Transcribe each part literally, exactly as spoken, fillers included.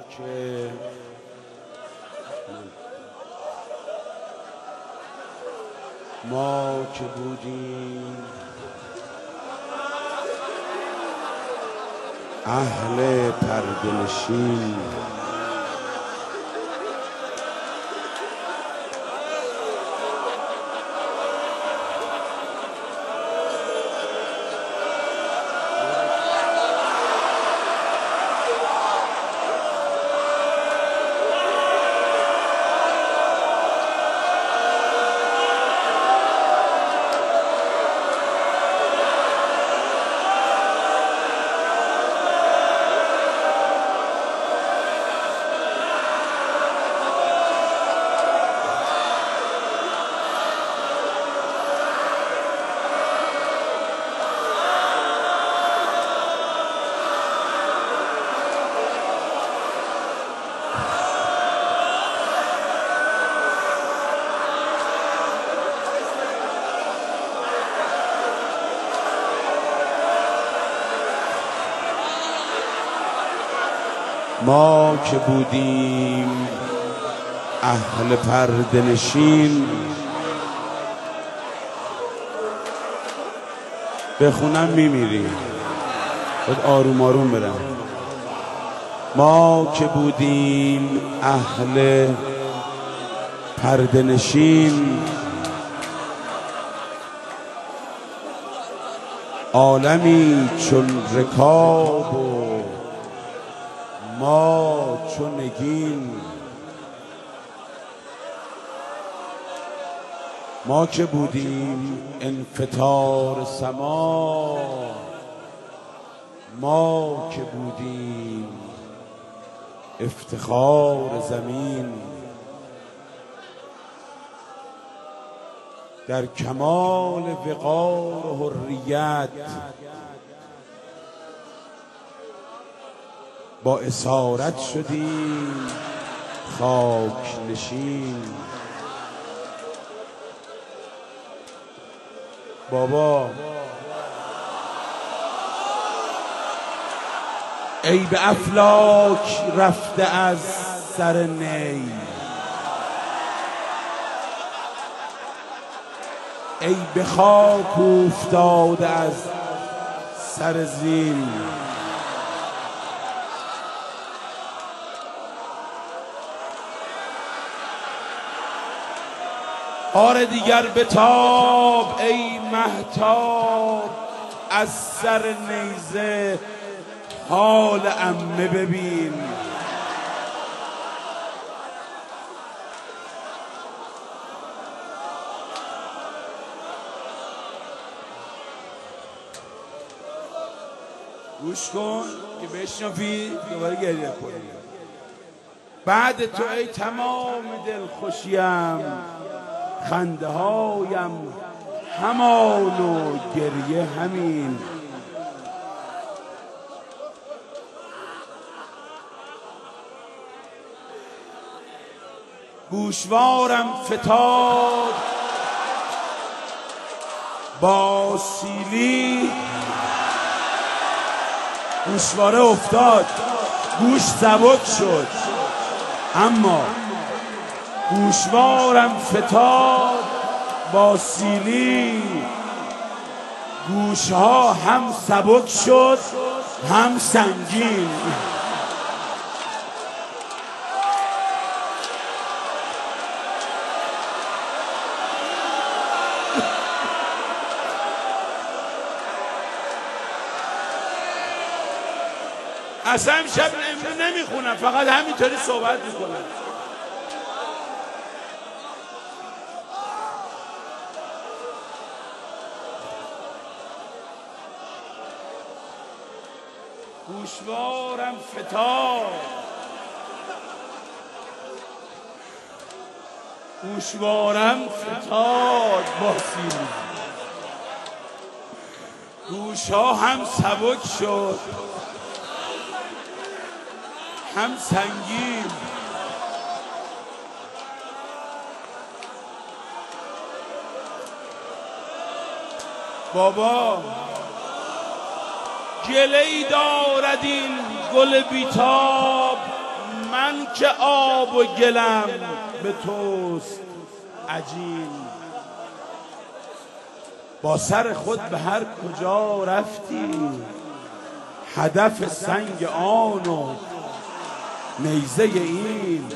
که ما که بودیم اهل پرده نشین، ما که بودیم اهل پرده نشین. بخونم میمیریم، باید آروم آروم برم. ما که بودیم اهل پرده نشین، عالمی چون رکاب و ما چون نگین. ما که بودیم انفطار سما، ما که بودیم افتخار زمین. در کمال وقار و حریت با اسارت شدیم خاک نشین. بابا ای به افلاک رفته از سر نی، ای به خاک افتاده از سر زین. بار دیگر بتاب ای مهتاب، از سر نیزه حال عمه ببین. گوش کن که بشنفی دوباره گریه کنی. بعد تو ای تمام دلخوشیم، خنده هایم همان و گریه همین. گوشوارم فتاد با سیلی، گوشواره افتاد گوش سبک شد، اما گوشوارم فتاد با سیلی. گوشها هم سبک شد هم سنگین. اصلا شب نمیخونم، فقط همینطوری صحبت میکنم. گوشوارم فتاد، گوشوارم فتاد با سیلی. گوشها هم سبک شد هم سنگین. بابا گله‌ای دارد این گل بیتاب که آب و گلم به توست عجین. با سر خود به هر کجا رفتی، هدف سنگ آن و نیزه این.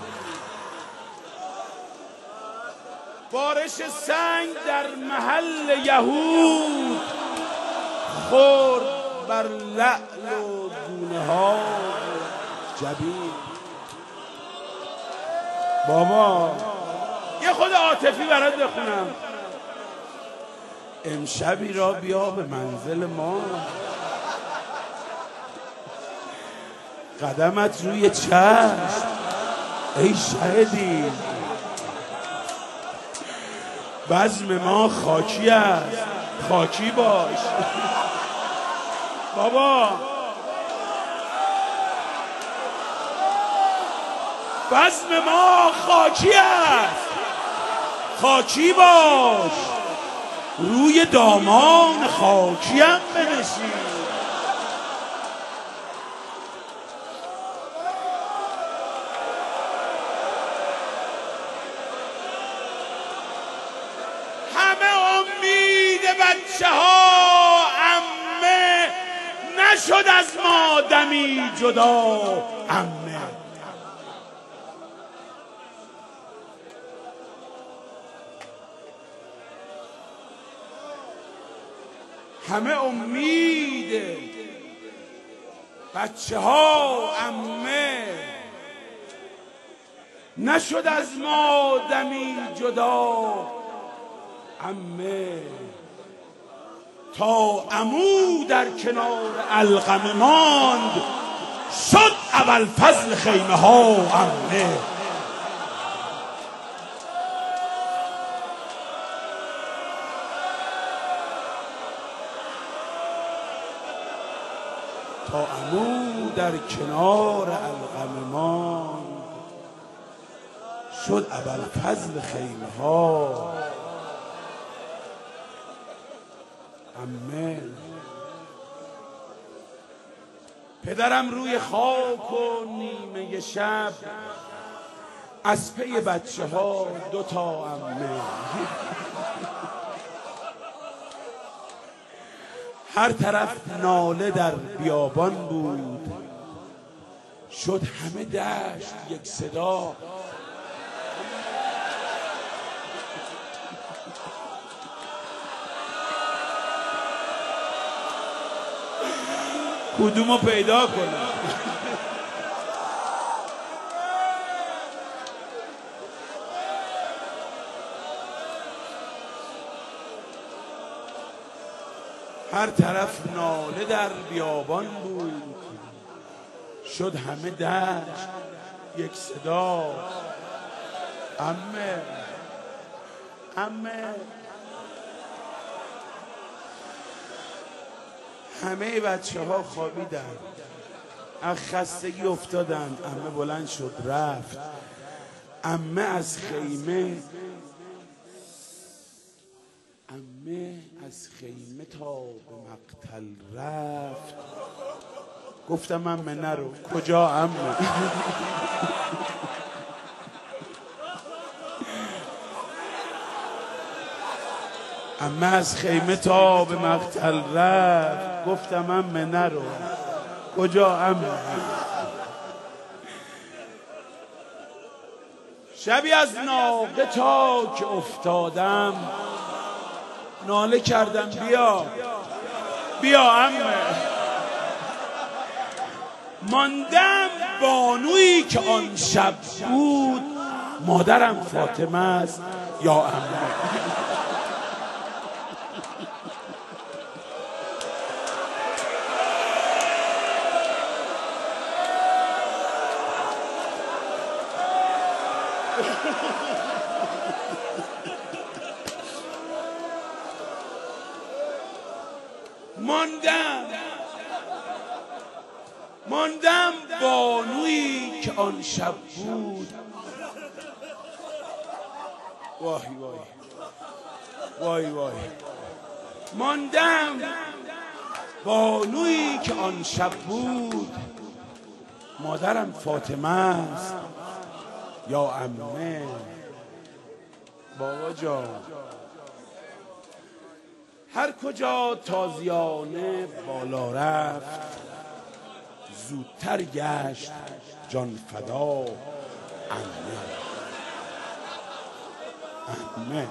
بارش سنگ در محل یهود، خورد بر لعل و گونه ها جبین. بابا یه خود عاطفی برات بخونم. امشبی را بیا به منزل ما، قدمت روی چشم ای شهدی. بزم ما خاکی است، خاکی باش. بابا بزم ما خاکی است، خاکی باش. روی دامان خاکی هم بنشین. همه امید بچه ها عمه، نشد از ما دمی جدا عمه. همه امید بچه ها عمه، نشد از ما دمی جدا عمه. تا عمو در کنار علقمه ماند، شد ابوالفضل خیمه ها عمه. تا عمو در کنار علقمه ماند، شد ابوالفضل خیمه ها عمه. پدرم روی خاک و نیمه شب، از پی بچه ها دو تا عمه. هر طرف ناله در بیابان بود، شد همه دشت یک صدا. کدومو پیدا کنم؟ هر طرف ناله در بیابان بود، شد همه دشت یک صدا. عمه عمه. همه بچه ها خوابیدن، از خستگی افتادن. عمه بلند شد رفت. عمه از خیمه عمه از خیمه تا به مقتل رفت. گفتم عمه نرو. کجا عمه؟ عمه از خیمه تا به مقتل رفت. گفتم عمه نرو. کجا عمه؟ شبی از ناقه تا که افتادم، ناله کردم بیا بیا عمه. ماندم بانویی که آن شب بود، مادرم فاطمه است یا عمه. ماندم ماندم بانویی که آن شب بود. وای وای وای وای. ماندم بانویی که آن شب بود، مادرم فاطمه است یا عمه؟ بابا جان هر کجا تازیانه بالا رفت، زودتر گشت جان فدا عمه. عمه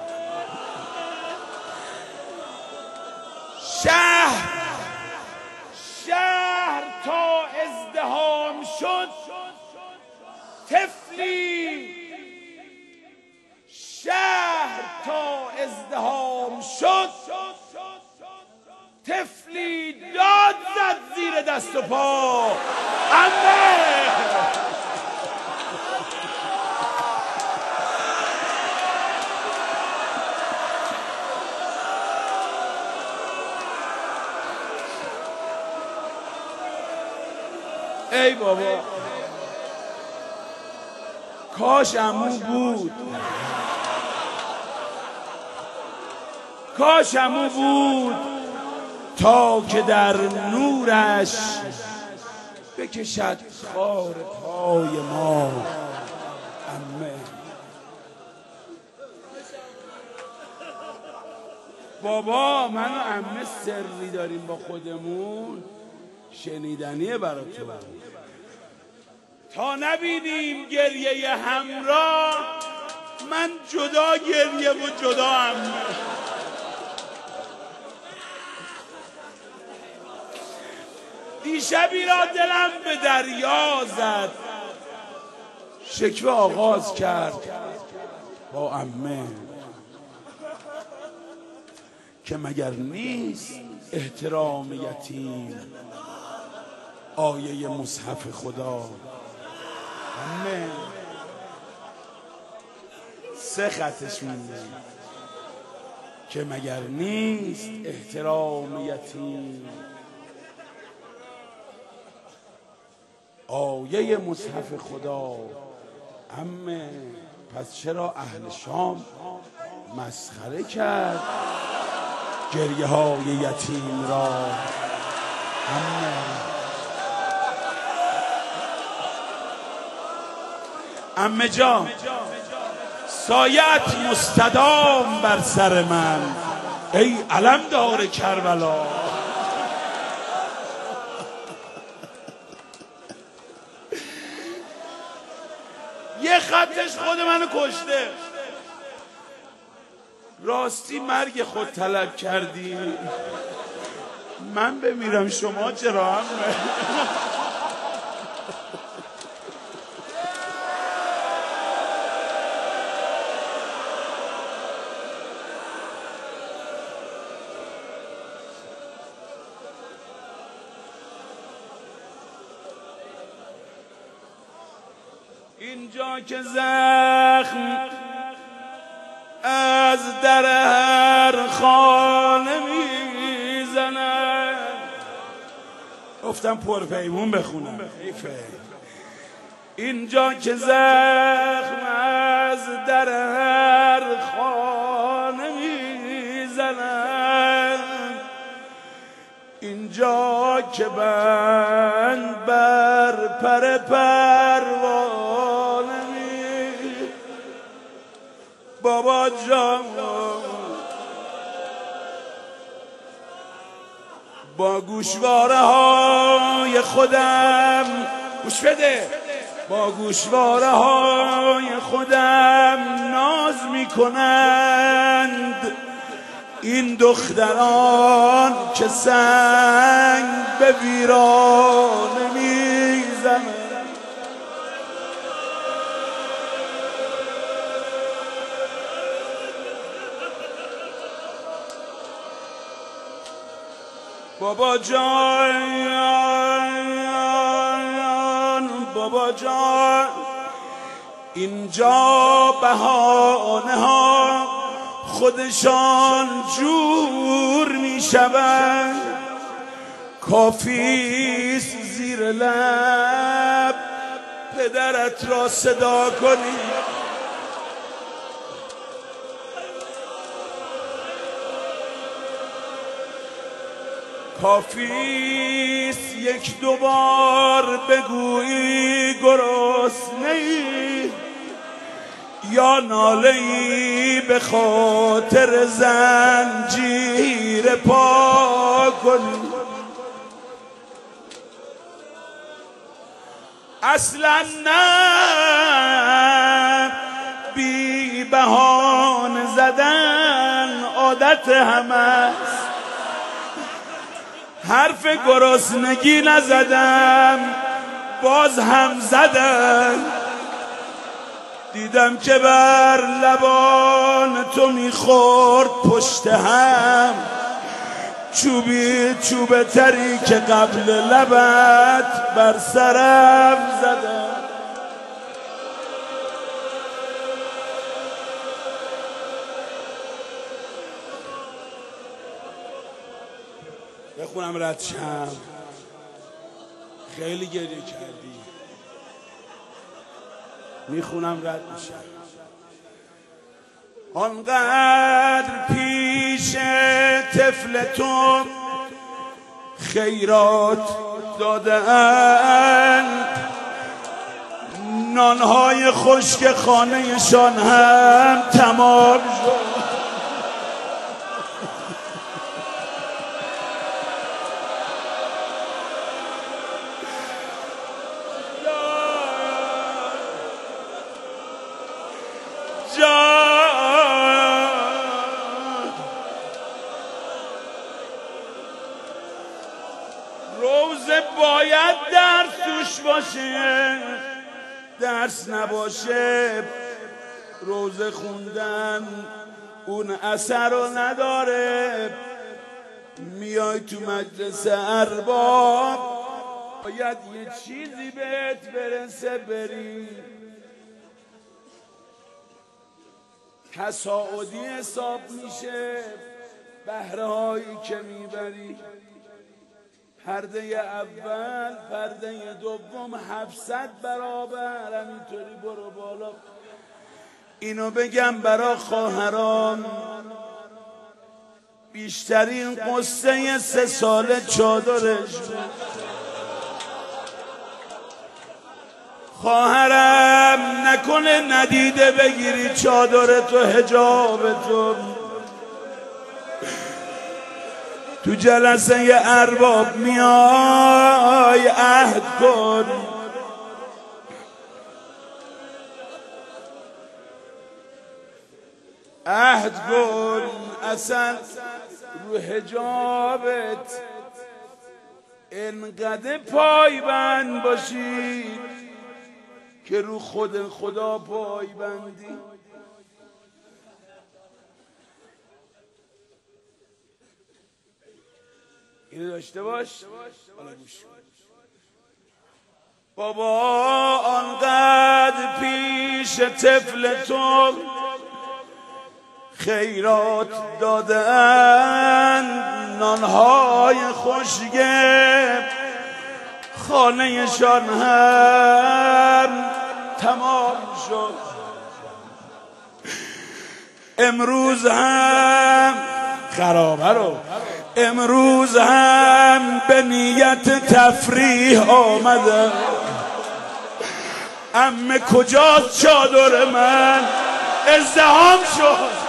شهر شهر تا ازدحام شد طفلی، شهر تا ازدحام شد طفلی داد زد زیر دست و پا عمه. ای بابا کاش عمو بود، کاش عمو بود تا که در نورش بکشد خار پای ما عمه. بابا من و عمه سری داریم با خودمون شنیدنیه برای تو، تا نبینیم گریه همراه من جدا گریه و جدا عمه. دیشبی را دلم به دریا زد، شکوه آغاز کرد با عمه که مگر نیست احترام یتیم آیه مصحف خدا. عمه سه خطش مونده که مگر نیست احترام یتیم آیه مصحف خدا. عمه پس چرا اهل شام مسخره کرد گریه های یتیم را؟ عمه عمه جان سایت مستدام بر سر من ای علمدار کربلا. یه خطش خود منو کشته. راستی مرگ خود طلب کردی من بمیرم شما چرا عمه؟ اینجا که زخم از در هر خانه میزنن، گفتم پرپیمون بخونم. اینجا که زخم از در هر خانه میزنن، اینجا که بند بر پر پروانه می بابا جان با گوشواره های خودم گوش بده، با گوشواره های خودم ناز میکنند این دختران که سنگ به ویرانه میزنند. بابا جان بابا جان اینجا بهانه ها خودشان جور می شوند، کافیست زیر لب پدرت را صدا کنی. کافیست یک دوبار بگویی گرسنه‌ای یا ناله‌ای به خاطر زنجیر پا کنی. اصلا نه بی بهانه زدن عادت همه، حرف گرسنگی نزدم باز هم زدن. دیدم که بر لبان تو میخورد پشت هم، چوبی چوبه تری که قبل لبت بر سرم زدم. بخونم رد شم. خیلی گریه کردی، میخونم رد میشم. آنقدر پیش طفل تو خیرات دادن، نانهای خشک خانهشان هم تمام شد. روزه باید درس توش باشه، درس نباشه روزه خوندن اون اثر رو نداره. میای تو مجلس ارباب باید یه چیزی بهت برسه بری، تصاعدی حساب میشه بهره هایی که میبری. پرده اول پرده دوم هفتصد برابر، همینطوری برو بالا. اینو بگم برا خواهران، بیشترین قصه سه ساله چادرش. خواهرم نکنه ندیده بگیری چادر تو حجاب تو. تو جلسه ارباب میای عهد کن، عهد کن اصلا رو حجابت انقدر پایبند باشی که رو خود خدا پایبندی. اینو داشته باش. بابا آنقدر پیش طفل تو خیرات دادن، نانهای خشک خانهشان هم تمام شد. امروز هم خرابه رو امروز هم به نیت تفریح آمدم. عمه کجاست چادر من؟ ازدحام شد.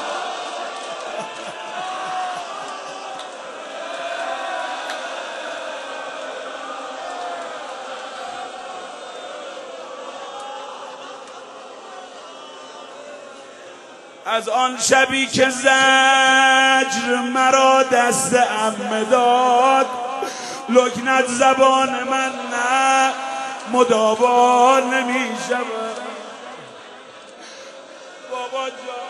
از آن شبی که زجر مرا دست عمه داد، لکنت زبان من نه مداوا نمی شود. بابا جان